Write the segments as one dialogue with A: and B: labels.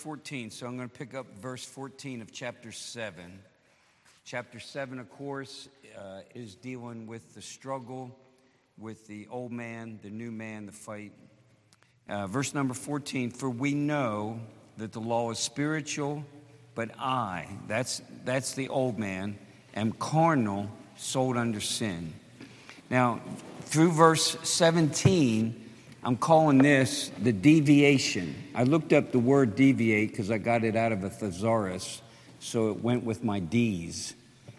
A: 14, so I'm going to pick up verse 14 of chapter 7. Chapter 7, of course, is dealing with the struggle with the old man, the new man, the fight. Verse number 14, for we know that the law is spiritual, but I, that's the old man, am carnal, sold under sin. Now, through verse 17, I'm calling this the deviation. I looked up the word deviate because I got it out of a thesaurus, so it went with my D's.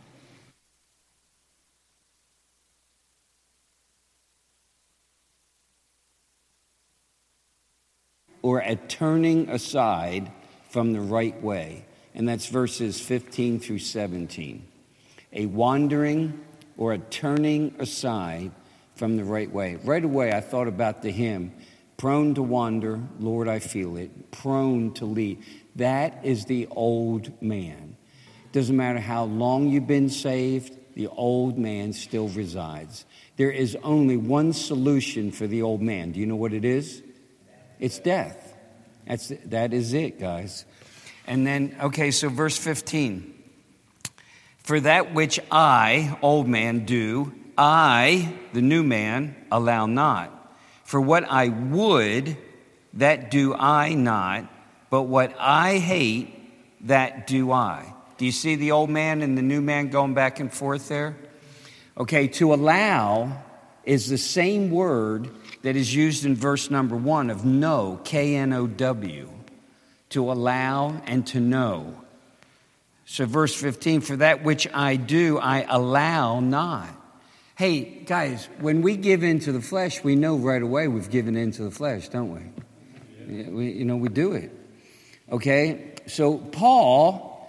A: Or a turning aside from the right way. And that's verses 15 through 17. A wandering or a turning aside from the right way. Right away, I thought about the hymn, prone to wander, Lord, I feel it, prone to lead. That is the old man. Doesn't matter how long you've been saved, the old man still resides. There is only one solution for the old man. Do you know what it is? It's death. That is it, guys. And then, so verse 15. For that which I, old man, do, I, the new man, allow not. For what I would, that do I not, but what I hate, that do I. Do you see the old man and the new man going back and forth there? Okay, to allow is the same word that is used in verse number 1 of know, K-N-O-W, to allow and to know. So verse 15, for that which I do, I allow not. Hey, guys, when we give in to the flesh, we know right away we've given in to the flesh, don't we? We do it. Okay? So Paul,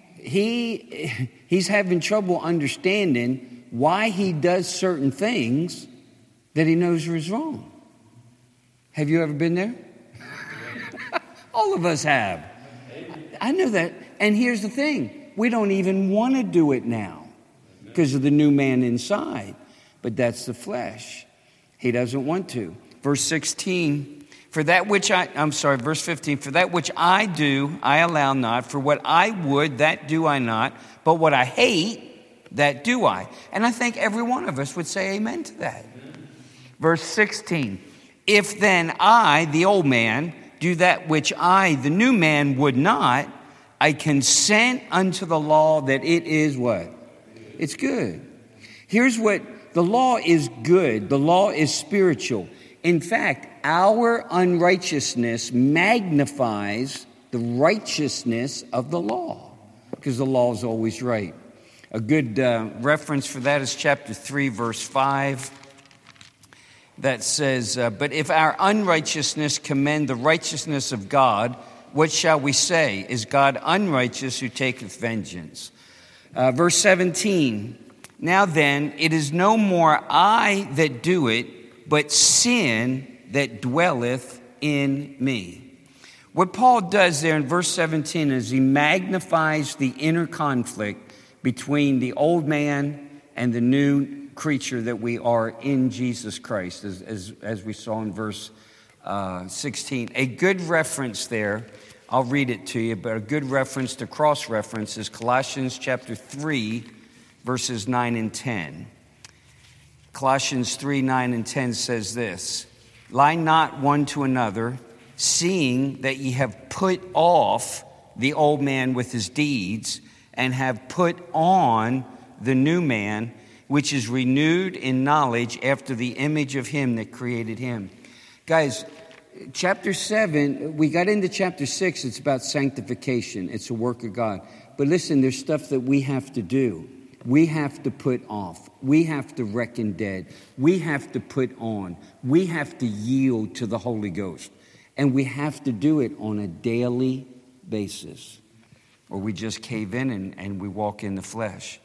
A: he's having trouble understanding why he does certain things that he knows is wrong. Have you ever been there? All of us have. I know that. And here's the thing. We don't even want to do it now because of the new man inside. But that's the flesh. He doesn't want to. Verse 16, verse 15, for that which I do, I allow not. For what I would, that do I not. But what I hate, that do I. And I think every one of us would say amen to that. Verse 16, if then I, the old man, do that which I, the new man, would not, I consent unto the law that it is what? It's good. Here's what, the law is good. The law is spiritual. In fact, our unrighteousness magnifies the righteousness of the law because the law is always right. A good reference for that is chapter 3, verse 5. That says, but if our unrighteousness commend the righteousness of God, what shall we say? Is God unrighteous who taketh vengeance? Verse 17, now then, it is no more I that do it, but sin that dwelleth in me. What Paul does there in verse 17 is he magnifies the inner conflict between the old man and the new creature that we are in Jesus Christ, as we saw in verse 16. A good reference there, I'll read it to you, but a good reference to cross-reference is Colossians chapter 3, verses 9 and 10. Colossians 3, 9 and 10 says this, lie not one to another, seeing that ye have put off the old man with his deeds, and have put on the new man, which is renewed in knowledge after the image of him that created him. Guys, chapter 7, we got into chapter 6, it's about sanctification. It's a work of God. But listen, there's stuff that we have to do. We have to put off. We have to reckon dead. We have to put on. We have to yield to the Holy Ghost. And we have to do it on a daily basis. Or we just cave in and we walk in the flesh.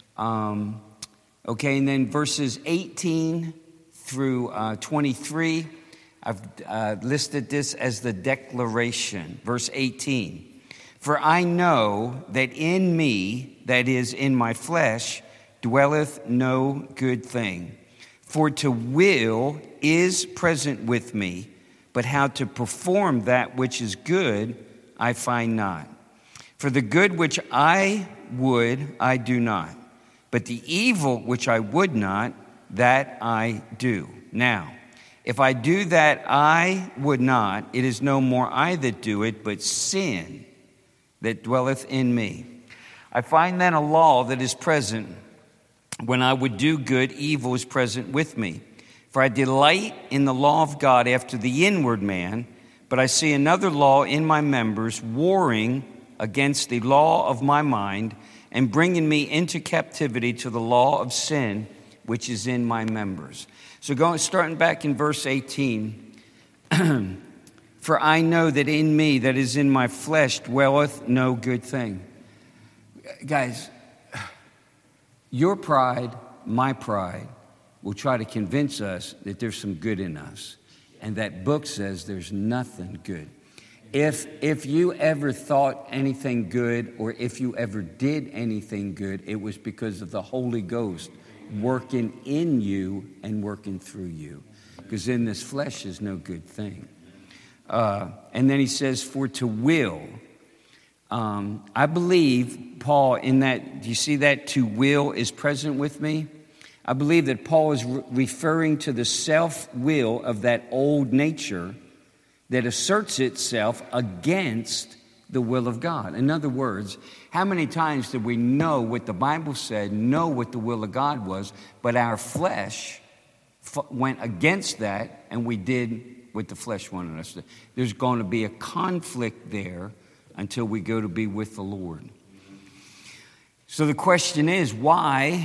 A: And then verses 18 through 23, I've listed this as the declaration. Verse 18, for I know that in me, that is in my flesh, dwelleth no good thing. For to will is present with me, but how to perform that which is good, I find not. For the good which I would, I do not. But the evil which I would not, that I do. Now, if I do that I would not, it is no more I that do it, but sin that dwelleth in me. I find then a law that is present. When I would do good, evil is present with me. For I delight in the law of God after the inward man, but I see another law in my members, warring against the law of my mind, and bringing me into captivity to the law of sin, which is in my members. So starting back in verse 18, for I know that in me, that is in my flesh, dwelleth no good thing. Guys, your pride, my pride, will try to convince us that there's some good in us. And that book says there's nothing good. If you ever thought anything good, or if you ever did anything good, it was because of the Holy Ghost working in you and working through you. Because in this flesh is no good thing. And then he says, for to will. I believe Paul in that, do you see that to will is present with me? I believe that Paul is referring to the self-will of that old nature that asserts itself against the will of God. In other words, how many times did we know what the Bible said, know what the will of God was, but our flesh went against that and we did what the flesh wanted us to do? There's going to be a conflict there until we go to be with the Lord. So the question is, why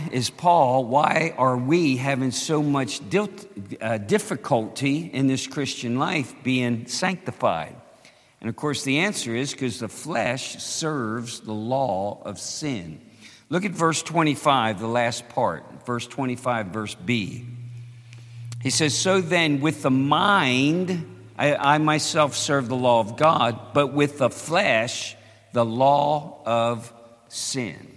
A: are we having so much difficulty in this Christian life being sanctified? And of course the answer is because the flesh serves the law of sin. Look at verse 25, the last part, verse 25, verse B. He says, so then with the mind, I myself serve the law of God, but with the flesh, the law of sin.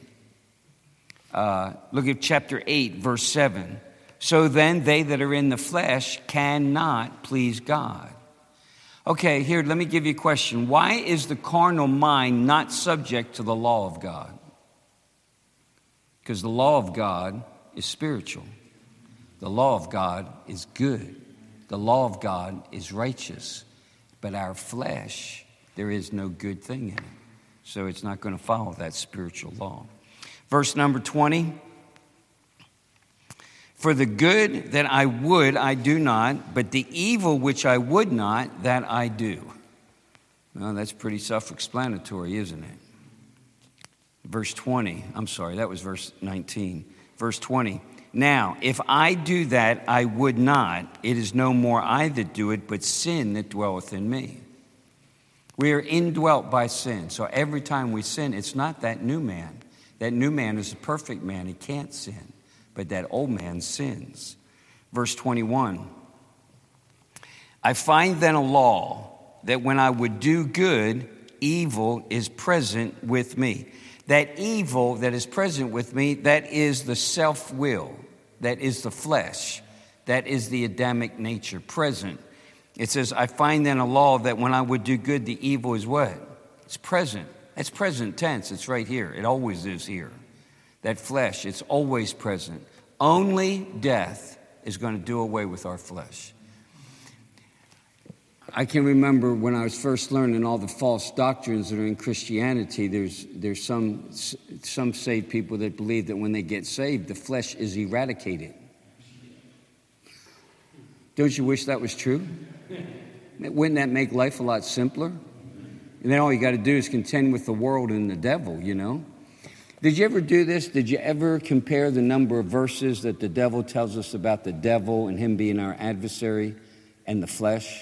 A: Look at chapter 8, verse 7. So then they that are in the flesh cannot please God. Okay, here, let me give you a question. Why is the carnal mind not subject to the law of God? Because the law of God is spiritual. The law of God is good. The law of God is righteous. But our flesh, there is no good thing in it. So it's not going to follow that spiritual law. Verse number 20. For the good that I would, I do not, but the evil which I would not, that I do. Well, that's pretty self-explanatory, isn't it? Verse 20. I'm sorry, that was verse 19. Verse 20. Now, if I do that I would not, it is no more I that do it, but sin that dwelleth in me. We are indwelt by sin. So every time we sin, it's not that new man. That new man is a perfect man. He can't sin. But that old man sins. Verse 21. I find then a law that when I would do good, evil is present with me. That evil that is present with me, that is the self-will. That is the flesh. That is the Adamic nature present. It says, I find then a law that when I would do good, the evil is what? It's present. It's present tense. It's right here. It always is here. That flesh, it's always present. Only death is going to do away with our flesh. I can remember when I was first learning all the false doctrines that are in Christianity, there's some saved people that believe that when they get saved, the flesh is eradicated. Don't you wish that was true? Wouldn't that make life a lot simpler? And then all you got to do is contend with the world and the devil, you know. Did you ever do this? Did you ever compare the number of verses that the devil tells us about the devil and him being our adversary and the flesh?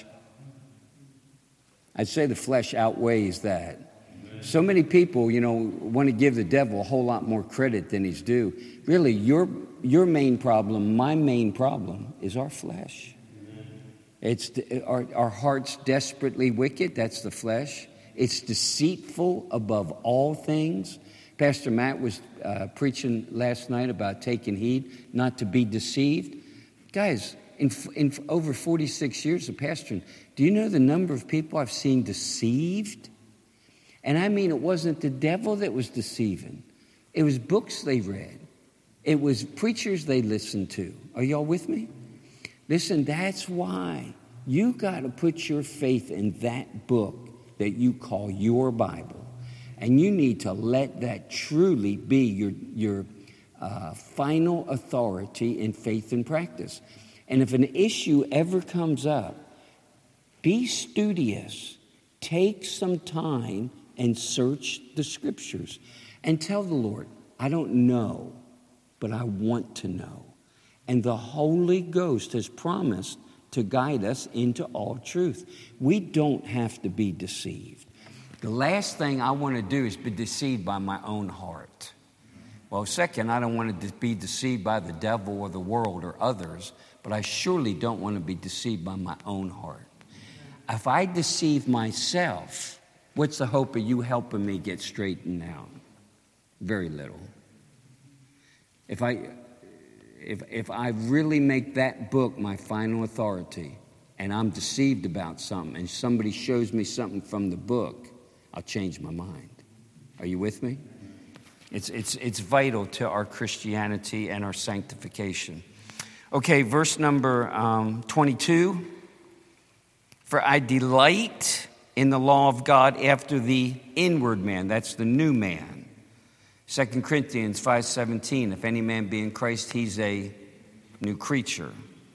A: I'd say the flesh outweighs that. So many people, you know, want to give the devil a whole lot more credit than he's due. Really, your main problem, my main problem, is our flesh. It's our heart's desperately wicked. That's the flesh. It's deceitful above all things. Pastor Matt was preaching last night about taking heed, not to be deceived. Guys, in over 46 years of pastoring, do you know the number of people I've seen deceived? And I mean, it wasn't the devil that was deceiving. It was books they read. It was preachers they listened to. Are y'all with me? Listen, that's why you got to put your faith in that book that you call your Bible. And you need to let that truly be your final authority in faith and practice. And if an issue ever comes up, be studious. Take some time and search the scriptures. And tell the Lord, I don't know, but I want to know. And the Holy Ghost has promised to guide us into all truth. We don't have to be deceived. The last thing I want to do is be deceived by my own heart. Well, second, I don't want to be deceived by the devil or the world or others, but I surely don't want to be deceived by my own heart. If I deceive myself, what's the hope of you helping me get straightened out? Very little. If I really make that book my final authority and I'm deceived about something and somebody shows me something from the book, I'll change my mind. Are you with me? It's vital to our Christianity and our sanctification. Okay, verse number 22. For I delight in the law of God after the inward man. That's the new man. 2 Corinthians 5:17, if any man be in Christ, he's a new creature.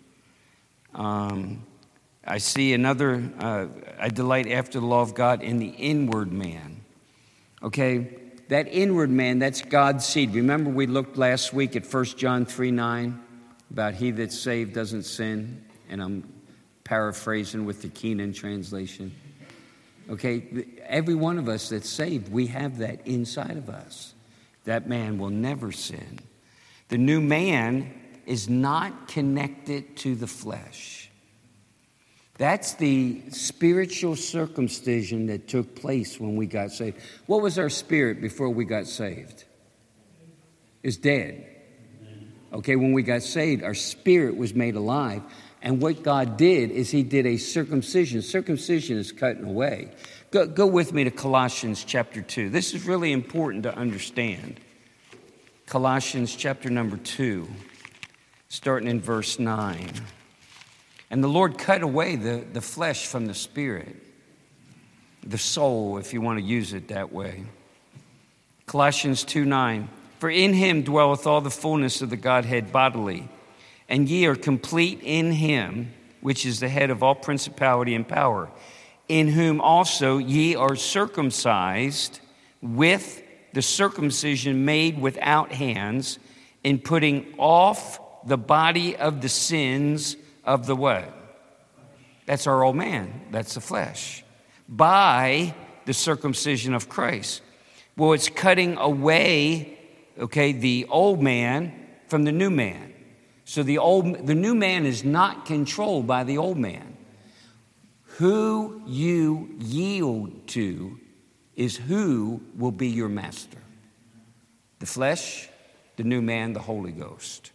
A: I see another, I delight after the law of God in the inward man. Okay, that inward man, that's God's seed. Remember we looked last week at 1 John 3:9 about he that's saved doesn't sin, and I'm paraphrasing with the Keenan translation. Okay, every one of us that's saved, we have that inside of us. That man will never sin. The new man is not connected to the flesh. That's the spiritual circumcision that took place when we got saved. What was our spirit before we got saved? It's dead. Okay, when we got saved, our spirit was made alive. And what God did is he did a circumcision. Circumcision is cutting away. Go with me to Colossians chapter 2. This is really important to understand. Colossians chapter number 2, starting in verse 9. And the Lord cut away the flesh from the spirit, the soul, if you want to use it that way. Colossians 2:9. For in him dwelleth all the fullness of the Godhead bodily, and ye are complete in him, which is the head of all principality and power, in whom also ye are circumcised with the circumcision made without hands, in putting off the body of the sins of the what? That's our old man. That's the flesh. By the circumcision of Christ. Well, it's cutting away, okay, the old man from the new man. So the new man is not controlled by the old man. Who you yield to is who will be your master. The flesh, the new man, the Holy Ghost.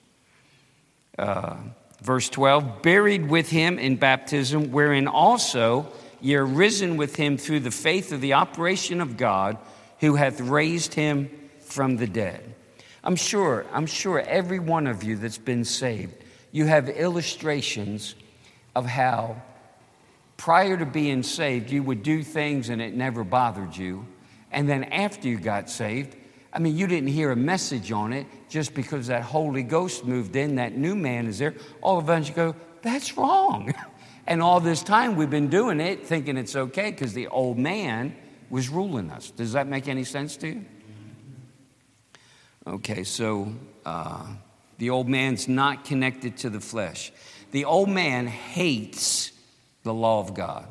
A: Verse 12, buried with him in baptism, wherein also ye are risen with him through the faith of the operation of God, who hath raised him from the dead. I'm sure every one of you that's been saved, you have illustrations of how prior to being saved, you would do things and it never bothered you. And then after you got saved, I mean, you didn't hear a message on it just because that Holy Ghost moved in, that new man is there. All of a sudden you go, that's wrong. And all this time we've been doing it thinking it's okay because the old man was ruling us. Does that make any sense to you? Okay, so the old man's not connected to the flesh. The old man hates the law of God.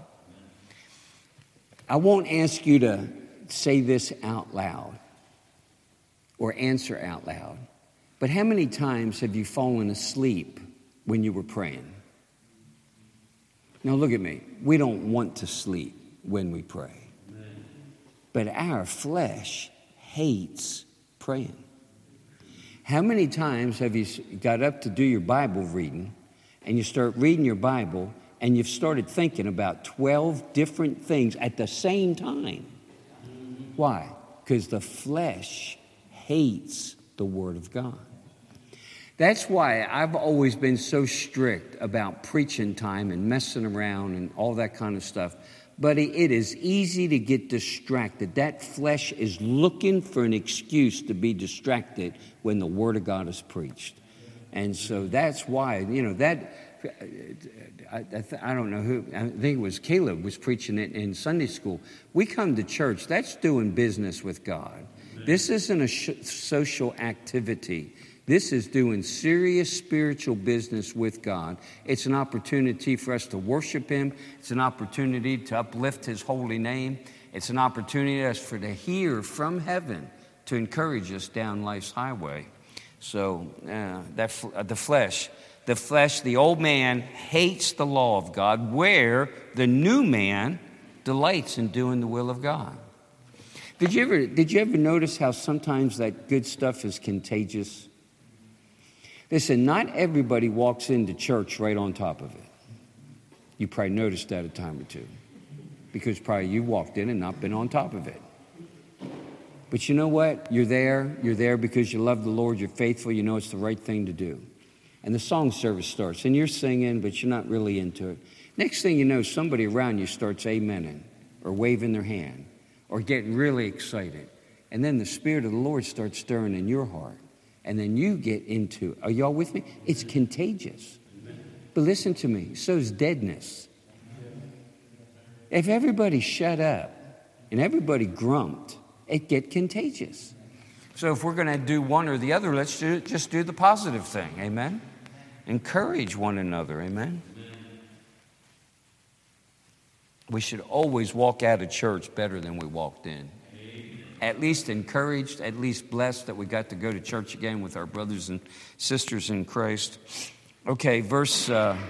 A: I won't ask you to say this out loud or answer out loud, but how many times have you fallen asleep when you were praying? Now look at me. We don't want to sleep when we pray, but our flesh hates praying. How many times have you got up to do your Bible reading and you start reading your Bible and you've started thinking about 12 different things at the same time? Why? Because the flesh hates the Word of God. That's why I've always been so strict about preaching time and messing around and all that kind of stuff. But it is easy to get distracted. That flesh is looking for an excuse to be distracted when the Word of God is preached. And so that's why, I don't know who, I think it was Caleb was preaching it in Sunday school. We come to church, that's doing business with God. This isn't a social activity. This is doing serious spiritual business with God. It's an opportunity for us to worship Him. It's an opportunity to uplift His holy name. It's an opportunity for us to hear from heaven to encourage us down life's highway. So the flesh, the old man hates the law of God, where the new man delights in doing the will of God. Did you ever notice how sometimes that good stuff is contagious? Listen, not everybody walks into church right on top of it. You probably noticed that a time or two, because probably you walked in and not been on top of it. But you know what? You're there because you love the Lord, you're faithful, you know it's the right thing to do. And the song service starts, and you're singing, but you're not really into it. Next thing you know, somebody around you starts amening, or waving their hand, or getting really excited. And then the Spirit of the Lord starts stirring in your heart. And then you get into, are y'all with me? It's contagious. But listen to me, so's deadness. If everybody shut up and everybody grumped, it get contagious. So if we're going to do one or the other, let's just do the positive thing. Amen? Encourage one another. Amen? We should always walk out of church better than we walked in. At least encouraged, at least blessed that we got to go to church again with our brothers and sisters in Christ. Okay, verse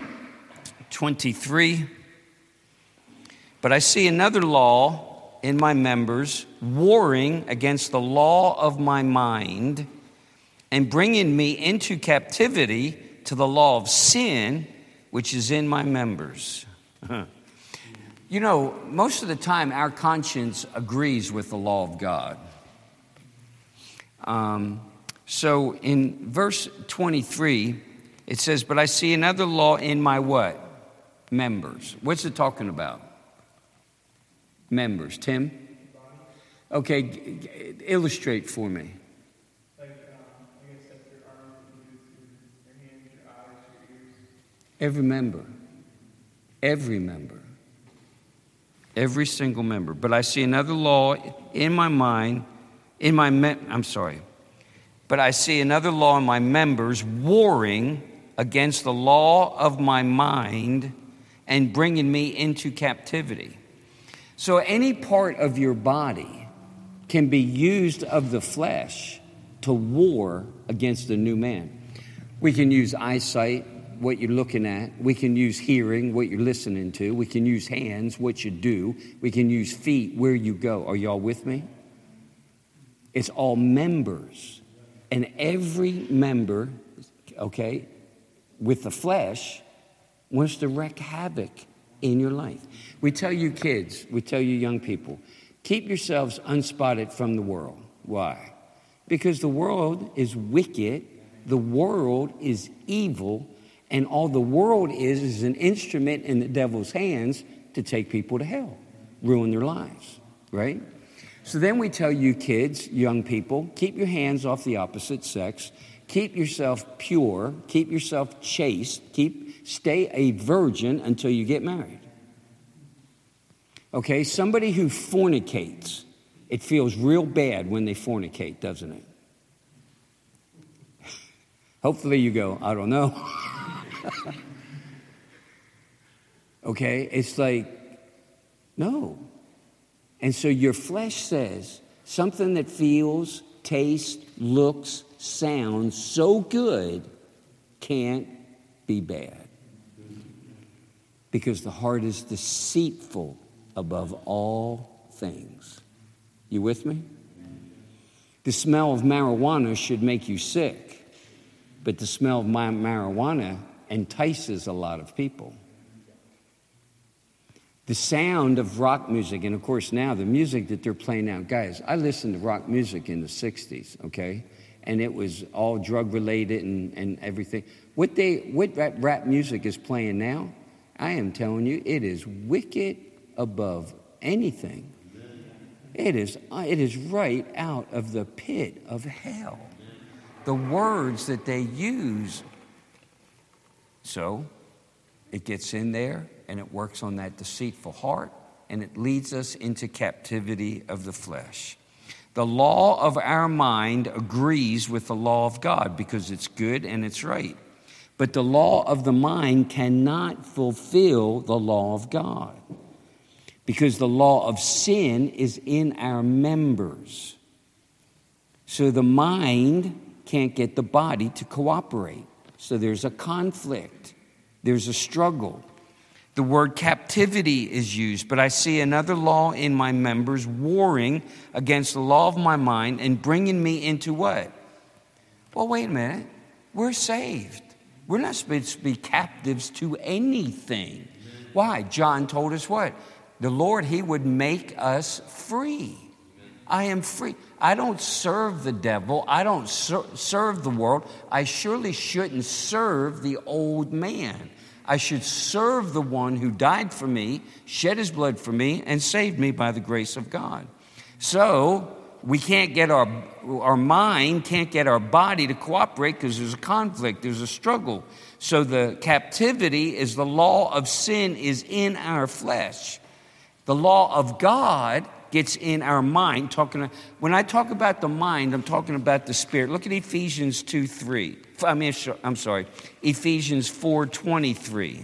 A: 23. But I see another law in my members, warring against the law of my mind and bringing me into captivity to the law of sin, which is in my members. You know, most of the time our conscience agrees with the law of God. So in verse 23, it says, but I see another law in my what? Members. What's it talking about? Members. Tim? Okay, illustrate for me.
B: Like, I guess like your arms, your hands, your eyes, your ears.
A: Every member. Every member. Every single member. But I see another law in my mind, But I see another law in my members warring against the law of my mind and bringing me into captivity. So any part of your body can be used of the flesh to war against the new man. We can use eyesight, what you're looking at. We can use hearing, what you're listening to. We can use hands, what you do. We can use feet, where you go. Are y'all with me? It's all members. And every member, okay, with the flesh, wants to wreak havoc in your life. We tell you kids, we tell you young people, keep yourselves unspotted from the world. Why? Because the world is wicked. The world is evil. And all the world is an instrument in the devil's hands to take people to hell, ruin their lives, right? So then we tell you kids, young people, keep your hands off the opposite sex, keep yourself pure, keep yourself chaste, stay a virgin until you get married. Okay, somebody who fornicates, it feels real bad when they fornicate, doesn't it? Hopefully you go, I don't know. Okay, it's like, no. And so your flesh says something that feels, tastes, looks, sounds so good can't be bad. Because the heart is deceitful above all things. You with me? The smell of marijuana should make you sick, but the smell of marijuana entices a lot of people. The sound of rock music, and of course now the music that they're playing now. Guys, I listened to rock music in the 60s, okay? And it was all drug related and everything. What rap music is playing now, I am telling you, it is wicked above anything. It is right out of the pit of hell. The words that they use. So it gets in there and it works on that deceitful heart and it leads us into captivity of the flesh. The law of our mind agrees with the law of God because it's good and it's right. But the law of the mind cannot fulfill the law of God because the law of sin is in our members. So the mind can't get the body to cooperate. So there's a conflict. There's a struggle. The word captivity is used, but I see another law in my members warring against the law of my mind and bringing me into what? Well, wait a minute. We're saved. We're not supposed to be captives to anything. Why? John told us what? The Lord, He would make us free. I am free. I don't serve the devil. I don't serve the world. I surely shouldn't serve the old man. I should serve the one who died for me, shed his blood for me, and saved me by the grace of God. So we can't get our mind, can't get our body to cooperate because there's a conflict, there's a struggle. So the captivity is the law of sin is in our flesh. The law of God gets in our mind. When I talk about the mind, I'm talking about the spirit. Look at Ephesians 2:3. Ephesians 4:23.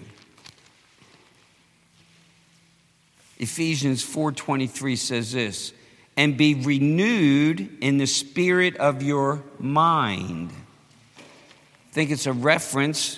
A: Ephesians 4:23 says this, and be renewed in the spirit of your mind. I think it's a reference,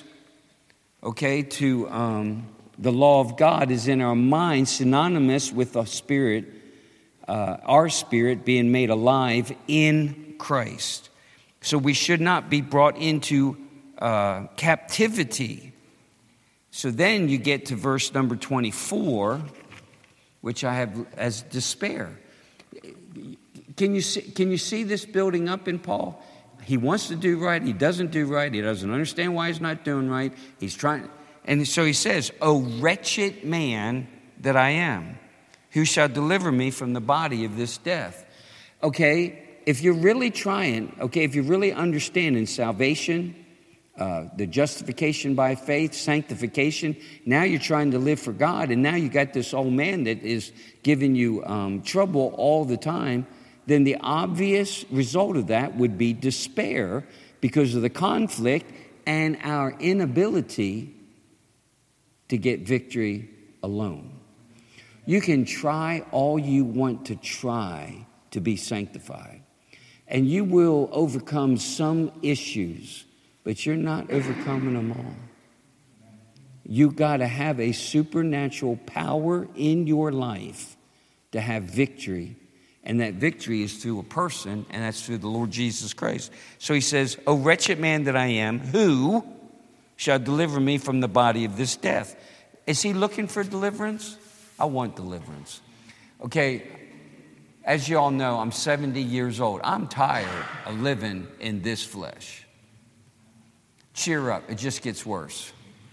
A: to the law of God is in our mind, synonymous with the spirit, our spirit being made alive in Christ. So we should not be brought into captivity. So then you get to verse number 24, which I have as despair. Can you see this building up in Paul? He wants to do right. He doesn't do right. He doesn't understand why he's not doing right. He's trying. And so he says, "O wretched man that I am, who shall deliver me from the body of this death?" Okay, if you're really trying, if you're really understanding salvation, the justification by faith, sanctification, now you're trying to live for God, and now you got this old man that is giving you trouble all the time, then the obvious result of that would be despair because of the conflict and our inability to get victory alone. You can try all you want to try to be sanctified, and you will overcome some issues, but you're not overcoming them all. You got to have a supernatural power in your life to have victory, and that victory is through a person, and that's through the Lord Jesus Christ. So he says, "O wretched man that I am, who shall deliver me from the body of this death?" Is he looking for deliverance? I want deliverance. Okay, as you all know, I'm 70 years old. I'm tired of living in this flesh. Cheer up, it just gets worse.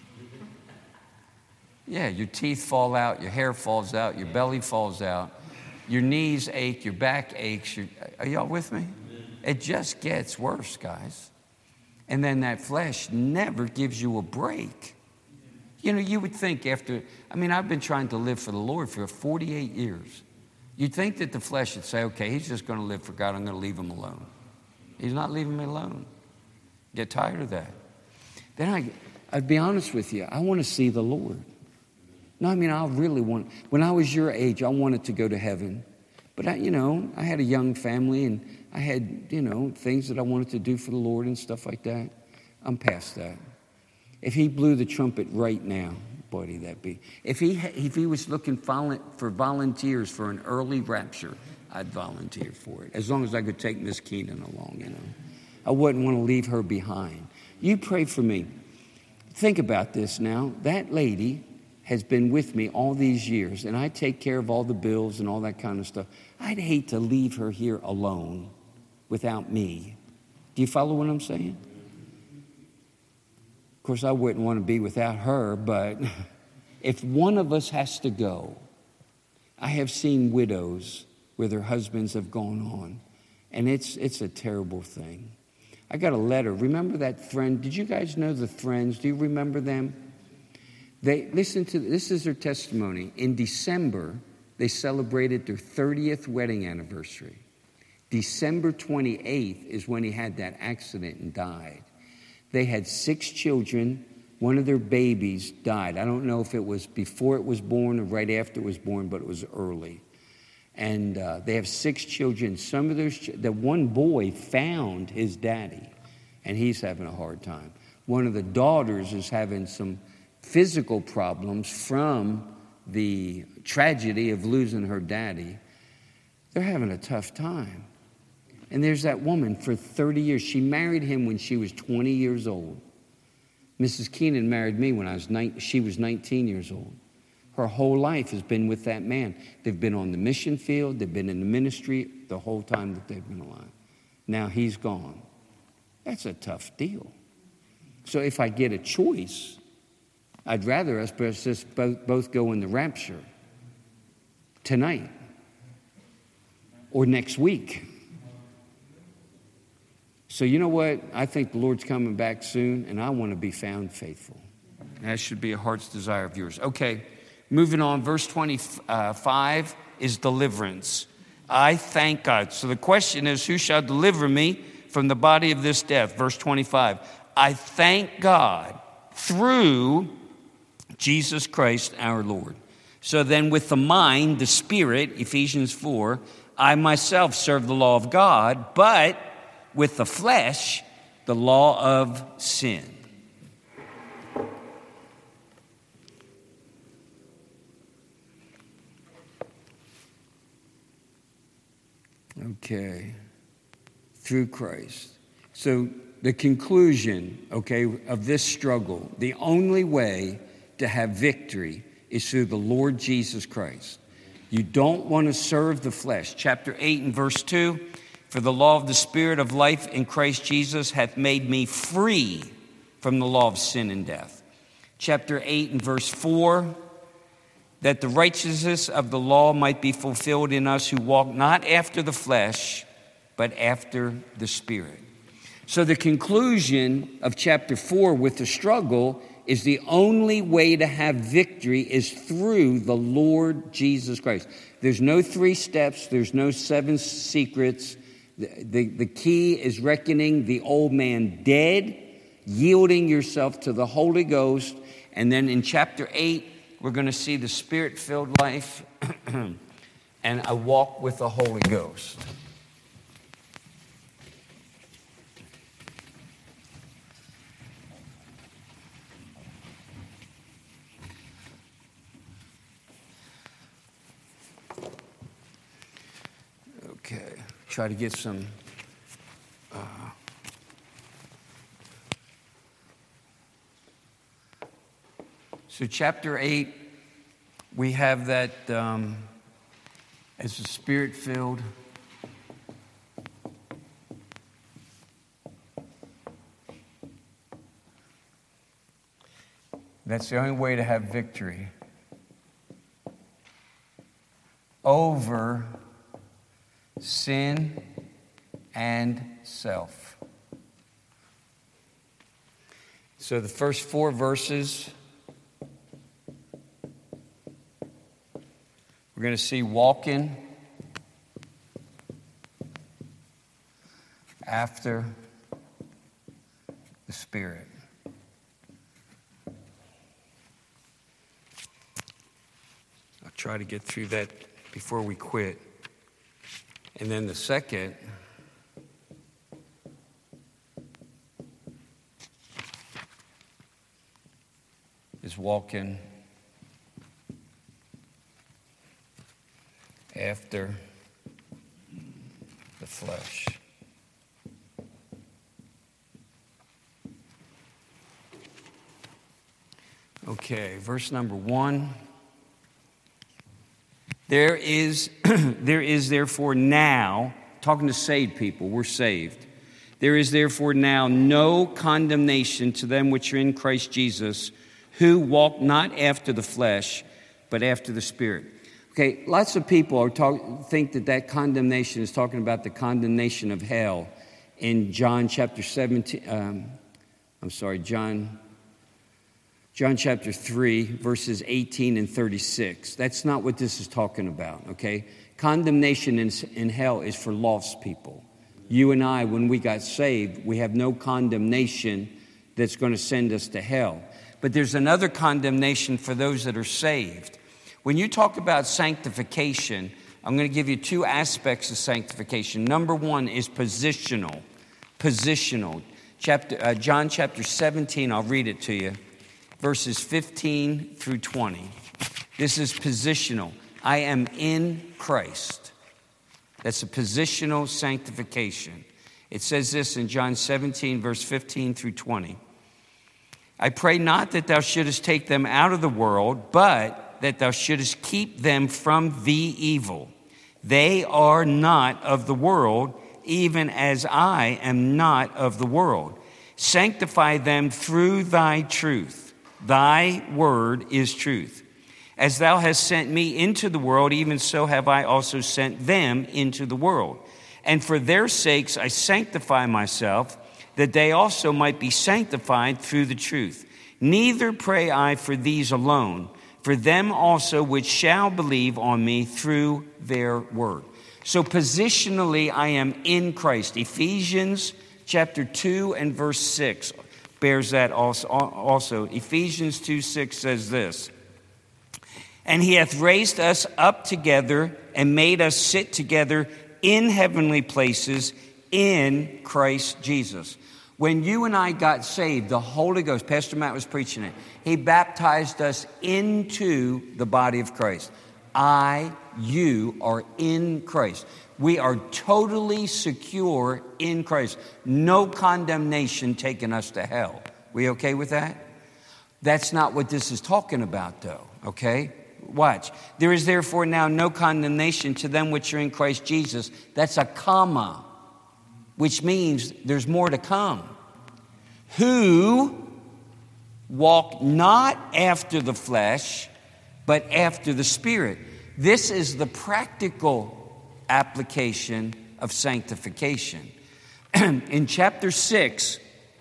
A: Yeah, your teeth fall out, your hair falls out, your belly falls out, your knees ache, your back aches. Are y'all with me? It just gets worse, guys. And then that flesh never gives you a break. You know, you would think I've been trying to live for the Lord for 48 years. You'd think that the flesh would say, okay, he's just going to live for God. I'm going to leave him alone. He's not leaving me alone. Get tired of that. Then I'd be honest with you. I want to see the Lord. No, I really want, when I was your age, I wanted to go to heaven. But I had a young family and I had, things that I wanted to do for the Lord and stuff like that. I'm past that. If he blew the trumpet right now, buddy, that'd be. If he was looking for volunteers for an early rapture, I'd volunteer for it. As long as I could take Miss Keenan along, I wouldn't want to leave her behind. You pray for me. Think about this now. That lady has been with me all these years, and I take care of all the bills and all that kind of stuff. I'd hate to leave her here alone without me. Do you follow what I'm saying? Of course, I wouldn't want to be without her, but if one of us has to go, I have seen widows where their husbands have gone on, and it's a terrible thing. I got a letter. Remember that friend? Did you guys know the Friends? Do you remember them? Listen to this is their testimony. In December, they celebrated their 30th wedding anniversary. December 28th is when he had that accident and died. They had 6 children. One of their babies died. I don't know if it was before it was born or right after it was born, but it was early. And they have 6 children. Some of those, the one boy found his daddy, and he's having a hard time. One of the daughters is having some physical problems from the tragedy of losing her daddy. They're having a tough time. And there's that woman for 30 years. She married him when she was 20 years old. Mrs. Keenan married me when she was 19 years old. Her whole life has been with that man. They've been on the mission field. They've been in the ministry the whole time that they've been alive. Now he's gone. That's a tough deal. So if I get a choice, I'd rather us just both go in the rapture tonight or next week. So you know what? I think the Lord's coming back soon, and I want to be found faithful. That should be a heart's desire of yours. Okay, moving on. Verse 25 is deliverance. I thank God. So the question is, who shall deliver me from the body of this death? Verse 25. I thank God through Jesus Christ our Lord. So then with the mind, the spirit, Ephesians 4, I myself serve the law of God, but with the flesh, the law of sin. Okay. Through Christ. So the conclusion, okay, of this struggle, the only way to have victory is through the Lord Jesus Christ. You don't want to serve the flesh. Chapter 8 and verse 2, for the law of the Spirit of life in Christ Jesus hath made me free from the law of sin and death. Chapter 8 and verse 4, that the righteousness of the law might be fulfilled in us who walk not after the flesh, but after the Spirit. So the conclusion of chapter 4 with the struggle is the only way to have victory is through the Lord Jesus Christ. There's no 3 steps. There's no 7 secrets. The key is reckoning the old man dead, yielding yourself to the Holy Ghost. And then in chapter 8, we're going to see the Spirit-filled life and a walk with the Holy Ghost. Okay, try to get some So chapter 8, we have that as the Spirit-filled. That's the only way to have victory over sin and self. So the first 4 verses, we're going to see walking after the Spirit. I'll try to get through that before we quit. And then the second is walking after the flesh. Okay. Okay, verse number 1. There is therefore now, talking to saved people, we're saved. There is therefore now no condemnation to them which are in Christ Jesus, who walk not after the flesh, but after the Spirit. Okay, lots of people think that condemnation is talking about the condemnation of hell in John chapter 17. John chapter 3, verses 18 and 36. That's not what this is talking about, okay? Condemnation in hell is for lost people. You and I, when we got saved, we have no condemnation that's going to send us to hell. But there's another condemnation for those that are saved. When you talk about sanctification, I'm going to give you two aspects of sanctification. Number one is positional. Positional. John chapter 17, I'll read it to you. Verses 15 through 20. This is positional. I am in Christ. That's a positional sanctification. It says this in John 17, verse 15 through 20. I pray not that thou shouldest take them out of the world, but that thou shouldest keep them from the evil. They are not of the world, even as I am not of the world. Sanctify them through thy truth. Thy word is truth. As thou hast sent me into the world, even so have I also sent them into the world. And for their sakes I sanctify myself, that they also might be sanctified through the truth. Neither pray I for these alone, for them also which shall believe on me through their word. So positionally, I am in Christ. Ephesians chapter 2 and verse 6 bears that also. Ephesians 2:6 says this. And he hath raised us up together and made us sit together in heavenly places in Christ Jesus. When you and I got saved, the Holy Ghost, Pastor Matt was preaching it, he baptized us into the body of Christ. You are in Christ. We are totally secure in Christ. No condemnation taking us to hell. We okay with that? That's not what this is talking about, though, okay? Watch. There is therefore now no condemnation to them which are in Christ Jesus. That's a comma, which means there's more to come. Who walk not after the flesh, but after the Spirit. This is the practical application of sanctification. In chapter 6,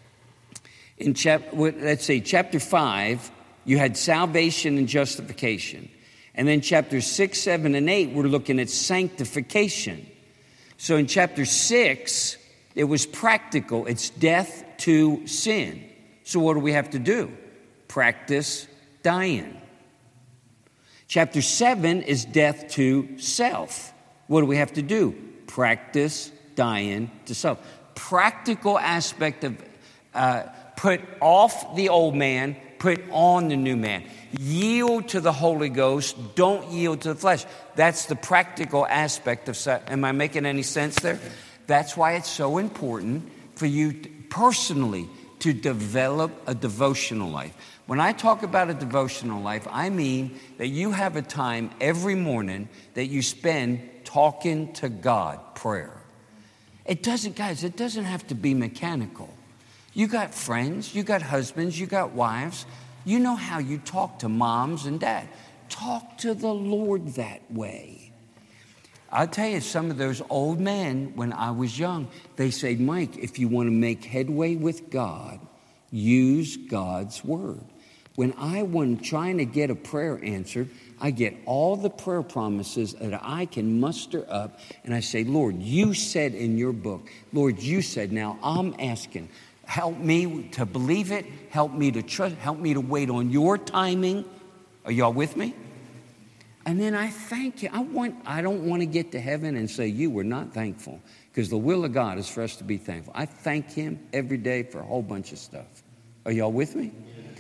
A: chapter 5, you had salvation and justification. And then chapters 6, 7, and 8, we're looking at sanctification. So in chapter 6, it was practical. It's death to sin. So what do we have to do? Practice dying. Chapter 7 is death to self. What do we have to do? Practice dying to self. Practical aspect of put off the old man, put on the new man. Yield to the Holy Ghost. Don't yield to the flesh. That's the practical aspect of self. Am I making any sense there? That's why it's so important for you personally to develop a devotional life. When I talk about a devotional life, I mean that you have a time every morning that you spend talking to God, prayer. It doesn't have to be mechanical. You got friends, you got husbands, you got wives. You know how you talk to moms and dad. Talk to the Lord that way. I'll tell you, some of those old men, when I was young, they say, Mike, if you want to make headway with God, use God's word. When trying to get a prayer answered, I get all the prayer promises that I can muster up, and I say, Lord, you said in your book, Lord, you said, now I'm asking, help me to believe it, help me to trust, help me to wait on your timing. Are y'all with me? And then I thank you. I don't want to get to heaven and say you were not thankful, because the will of God is for us to be thankful. I thank him every day for a whole bunch of stuff. Are y'all with me?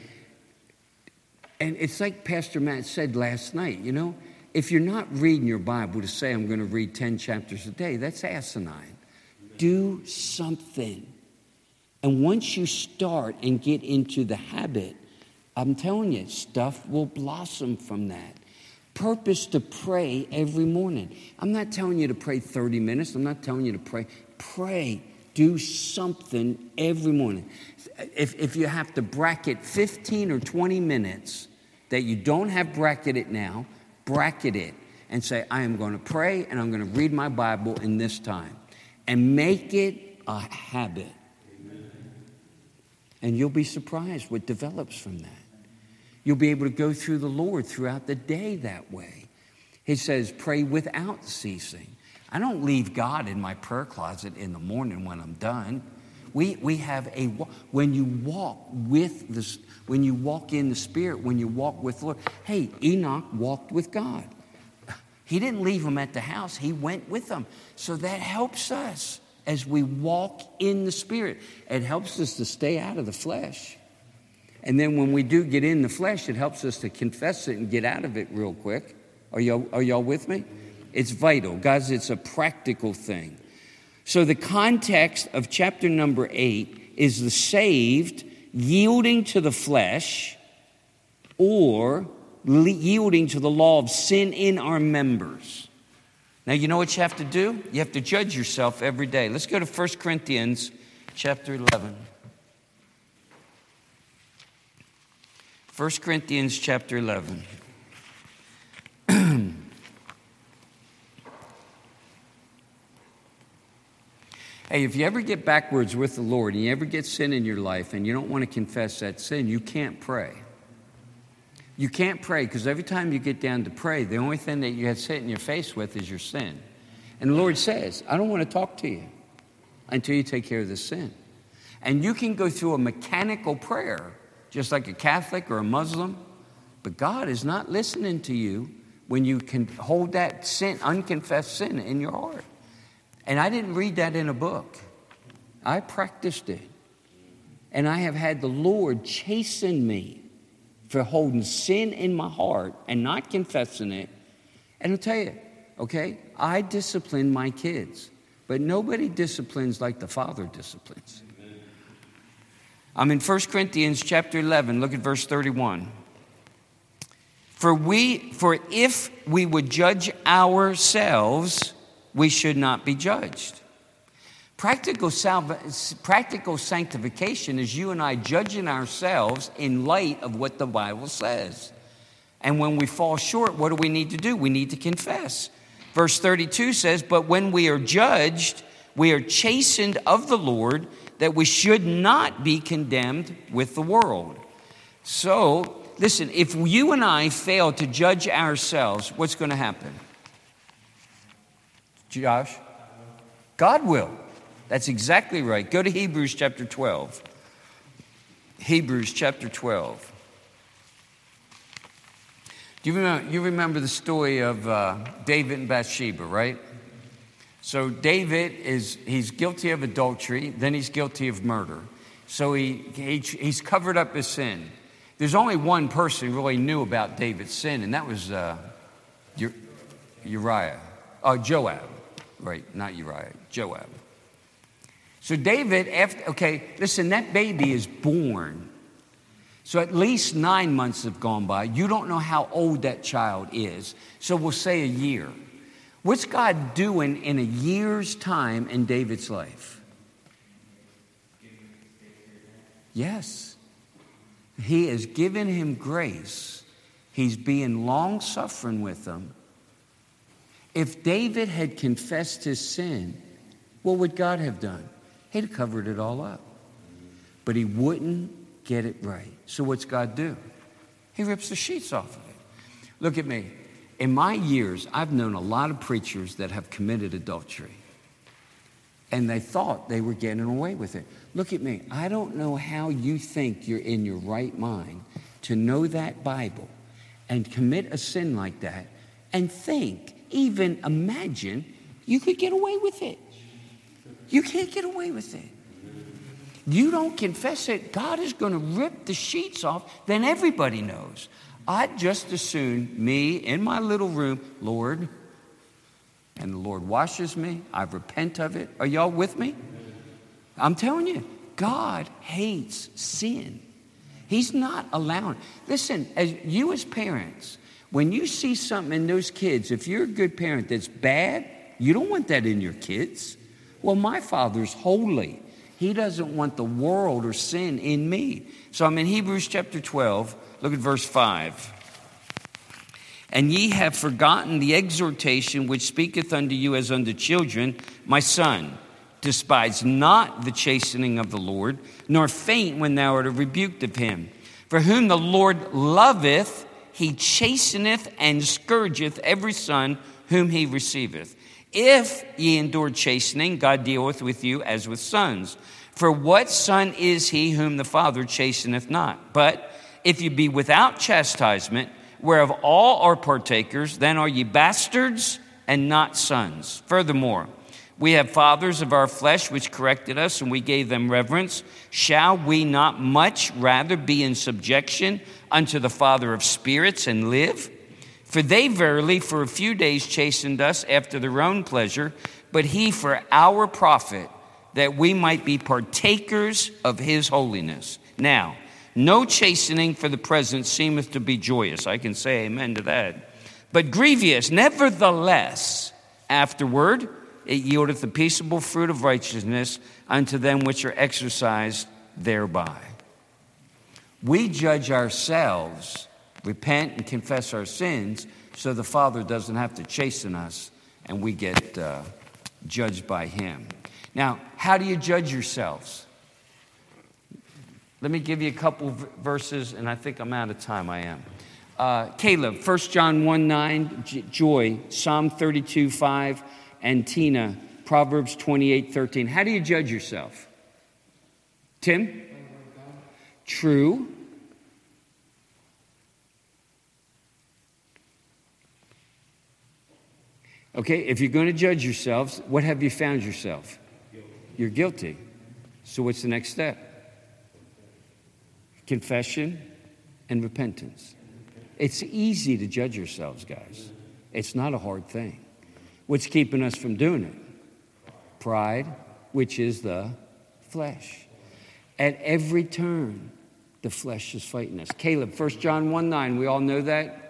A: And it's like Pastor Matt said last night, if you're not reading your Bible to say I'm going to read 10 chapters a day, that's asinine. Do something. And once you start and get into the habit I'm telling you, stuff will blossom from that. Purpose to pray every morning. I'm not telling you to pray 30 minutes. I'm not telling you to pray. Pray. Do something every morning. If you have to bracket 15 or 20 minutes that you don't have bracketed now, bracket it and say, I am going to pray and I'm going to read my Bible in this time. And make it a habit. Amen. And you'll be surprised what develops from that. You'll be able to go through the Lord throughout the day that way. He says, pray without ceasing. I don't leave God in my prayer closet in the morning when I'm done. We have when you walk with this, when you walk in the Spirit, when you walk with the Lord. Hey, Enoch walked with God. He didn't leave him at the house. He went with them. So that helps us as we walk in the Spirit. It helps us to stay out of the flesh. And then when we do get in the flesh, it helps us to confess it and get out of it real quick. Are y'all with me? It's vital. Guys, it's a practical thing. So the context of chapter number 8 is the saved yielding to the flesh or yielding to the law of sin in our members. Now, you know what you have to do? You have to judge yourself every day. Let's go to 1 Corinthians chapter 11. 1 Corinthians chapter 11. Hey, if you ever get backwards with the Lord and you ever get sin in your life and you don't want to confess that sin, you can't pray. You can't pray because every time you get down to pray, the only thing that you have sit in your face with is your sin. And the Lord says, I don't want to talk to you until you take care of this sin. And you can go through a mechanical prayer, just like a Catholic or a Muslim, but God is not listening to you when you can hold that sin, unconfessed sin in your heart. And I didn't read that in a book. I practiced it. And I have had the Lord chasten me for holding sin in my heart and not confessing it. And I'll tell you, okay, I discipline my kids, but nobody disciplines like the Father disciplines. I'm in 1 Corinthians chapter 11. Look at verse 31. For if we would judge ourselves, we should not be judged. Practical sanctification is you and I judging ourselves in light of what the Bible says. And when we fall short, what do we need to do? We need to confess. Verse 32 says, but when we are judged, we are chastened of the Lord, that we should not be condemned with the world. So, listen, if you and I fail to judge ourselves, what's going to happen? Josh? God will. That's exactly right. Go to Hebrews chapter 12. Hebrews chapter 12. Do you remember the story of David and Bathsheba, right? So David he's guilty of adultery, then he's guilty of murder. So he's covered up his sin. There's only one person who really knew about David's sin, and that was Uriah. Joab. Right, not Uriah, Joab. So David, listen, that baby is born. So at least 9 months have gone by. You don't know how old that child is. So we'll say a year. What's God doing in a year's time in David's life? Yes. He has given him grace. He's being long-suffering with them. If David had confessed his sin, what would God have done? He'd have covered it all up. But he wouldn't get it right. So what's God do? He rips the sheets off of it. Look at me. In my years, I've known a lot of preachers that have committed adultery. And they thought they were getting away with it. Look at me. I don't know how you think you're in your right mind to know that Bible and commit a sin like that and think, even imagine, you could get away with it. You can't get away with it. You don't confess it, God is going to rip the sheets off, then everybody knows. I'd just as soon, me in my little room, Lord, and the Lord washes me, I repent of it. Are y'all with me? I'm telling you, God hates sin. He's not allowing. Listen, as you as parents, when you see something in those kids, if you're a good parent that's bad, you don't want that in your kids. Well, my Father's holy. He doesn't want the world or sin in me. So I'm in Hebrews chapter 12. Look at verse 5. And ye have forgotten the exhortation which speaketh unto you as unto children, my son. Despise not the chastening of the Lord, nor faint when thou art rebuked of him. For whom the Lord loveth, he chasteneth and scourgeth every son whom he receiveth. If ye endure chastening, God dealeth with you as with sons. For what son is he whom the Father chasteneth not? But if ye be without chastisement, whereof all are partakers, then are ye bastards and not sons. Furthermore, we have fathers of our flesh which corrected us, and we gave them reverence. Shall we not much rather be in subjection unto the Father of spirits and live? For they verily for a few days chastened us after their own pleasure, but he for our profit, that we might be partakers of his holiness. Now, no chastening for the present seemeth to be joyous. I can say amen to that. But grievous, nevertheless, afterward, it yieldeth the peaceable fruit of righteousness unto them which are exercised thereby. We judge ourselves, repent and confess our sins, so the Father doesn't have to chasten us and we get judged by him. Now, how do you judge yourselves? Let me give you a couple verses, and I think I'm out of time. I am. Caleb, 1 John 1:9, Joy, Psalm 32:5, and Tina, Proverbs 28:13. How do you judge yourself? Tim? True. Okay, if you're going to judge yourselves, what have you found yourself? You're guilty. So what's the next step? Confession and repentance. It's easy to judge yourselves, guys. It's not a hard thing. What's keeping us from doing it? Pride, which is the flesh. At every turn, the flesh is fighting us. Caleb, 1 John 1:9, we all know that.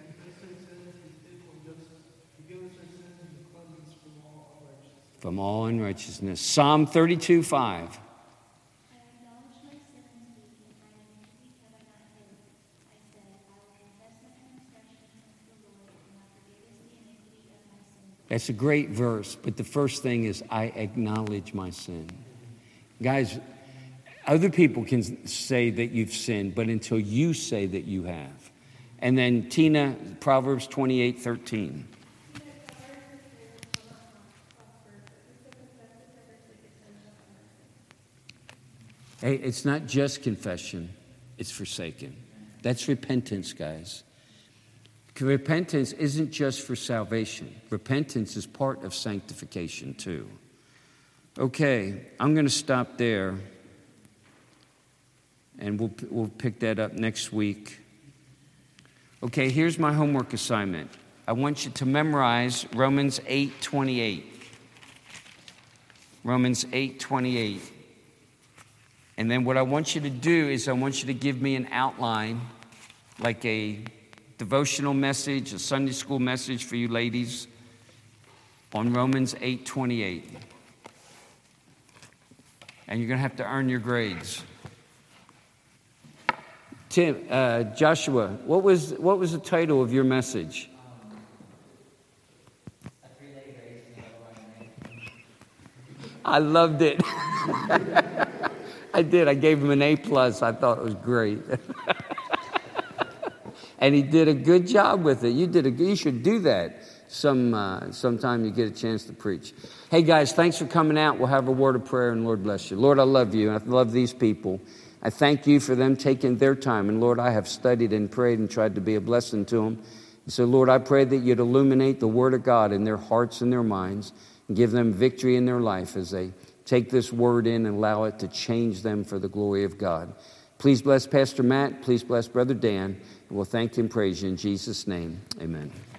A: From all unrighteousness. Psalm 32:5. That's a great verse, but the first thing is I acknowledge my sin. Guys, other people can say that you've sinned, but until you say that you have. And then Tina, Proverbs 28:13. Hey, it's not just confession, it's forsaken. That's repentance, guys. Repentance isn't just for salvation. Repentance is part of sanctification too. Okay, I'm going to stop there, and we'll pick that up next week. Okay, here's my homework assignment. I want you to memorize Romans 8:28. Romans 8:28. And then what I want you to do is I want you to give me an outline, like a devotional message, a Sunday school message for you ladies on Romans 8:28. And you're going to have to earn your grades. Tim, Joshua, what was the title of your message? I loved it. I did. I gave him an A+. I thought it was great. And he did a good job with it. You should do that sometime you get a chance to preach. Hey, guys, thanks for coming out. We'll have a word of prayer, and Lord bless you. Lord, I love you, and I love these people. I thank you for them taking their time. And, Lord, I have studied and prayed and tried to be a blessing to them. And so, Lord, I pray that you'd illuminate the Word of God in their hearts and their minds and give them victory in their life as they take this Word in and allow it to change them for the glory of God. Please bless Pastor Matt. Please bless Brother Dan. And we'll thank you and praise you in Jesus' name. Amen.